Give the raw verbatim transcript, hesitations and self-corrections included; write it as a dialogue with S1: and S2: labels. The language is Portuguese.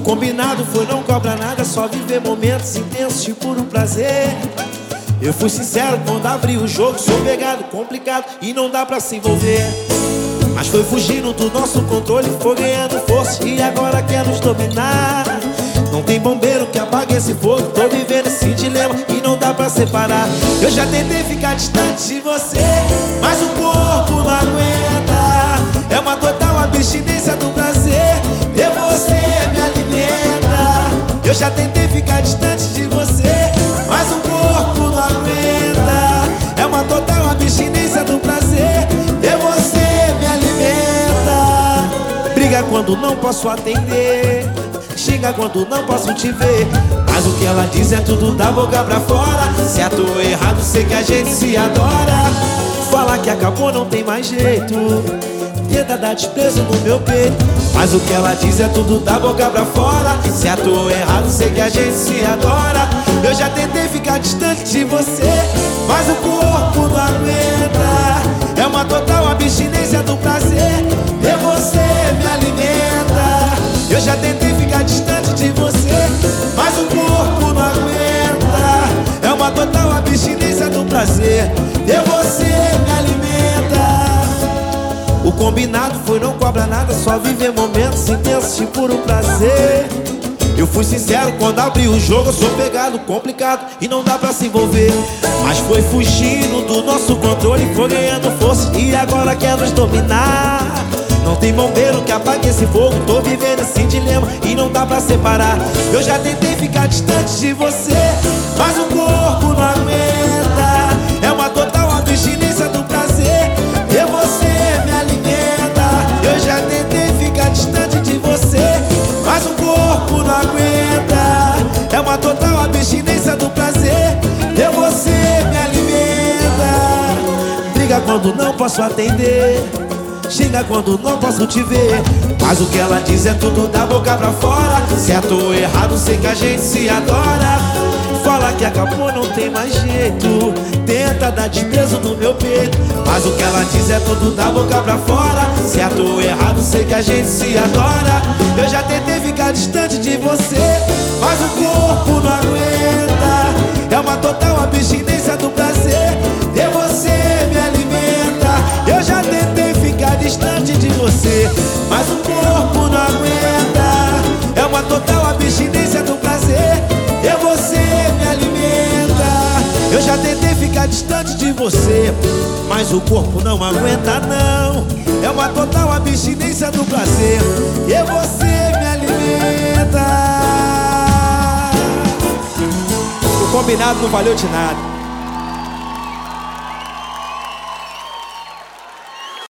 S1: combinado foi não cobrar nada, só viver momentos intensos de puro prazer. Eu fui sincero quando abri o jogo, sou pegado, complicado e não dá pra se envolver. Mas foi fugindo do nosso controle, foi ganhando força e agora quer nos dominar. Não tem bombeiro que apague esse fogo, tô vivendo esse dilema e não dá pra separar. Eu já tentei ficar distante de você, mas o corpo não aguenta. É uma total abstinência do prazer, ter você me alimenta. Eu já tentei ficar distante de você, mas o corpo não aguenta. É uma total abstinência do prazer, ter você me alimenta. Briga quando não posso atender, xinga quando não posso te ver, mas o que ela diz é tudo da boca pra fora. Certo ou errado, sei que a gente se adora. Fala que acabou, não tem mais jeito, tenta dar desprezo no meu peito, mas o que ela diz é tudo da boca pra fora. Certo ou errado, sei que a gente se adora. Eu já tentei ficar distante de você, mas o corpo não aguenta. É uma total abstinência do prazer, ter você me alimenta. Eu já tentei ficar distante de você, mas o corpo não aguenta. É uma total abstinência do prazer, ter você me alimenta. O combinado foi não cobra nada, só viver momentos intensos de puro prazer. Eu fui sincero quando abri o jogo, eu sou pegado, complicado e não dá pra se envolver. Mas foi fugindo do nosso controle, foi ganhando força e agora quer nos dominar. Não tem bombeiro que apague esse fogo, tô vivendo esse dilema e não dá pra separar. Eu já tentei ficar distante de você, mas o corpo não aguenta. É uma total abstinência do prazer, ter você me alimenta. Eu já tentei ficar distante de você, mas o corpo não aguenta. É uma total abstinência do prazer, ter você me alimenta. Briga quando não posso atender, xinga quando não posso te ver, mas o que ela diz é tudo da boca pra fora. Certo ou errado, sei que a gente se adora. Fala que acabou, não tem mais jeito, tenta dar desprezo no meu peito, mas o que ela diz é tudo da boca pra fora. Certo ou errado, sei que a gente se adora. Eu já tentei ficar distante de você, mas o corpo não aguenta. É uma total abstinência do prazer, ter você me alimenta. Eu já tentei ficar distante de você, mas o corpo não aguenta. É uma total abstinência do prazer, ter você me alimenta. Eu já tentei ficar distante de você, mas o corpo não aguenta não. É uma total abstinência do prazer, ter você me alimenta. O combinado não valeu de nada.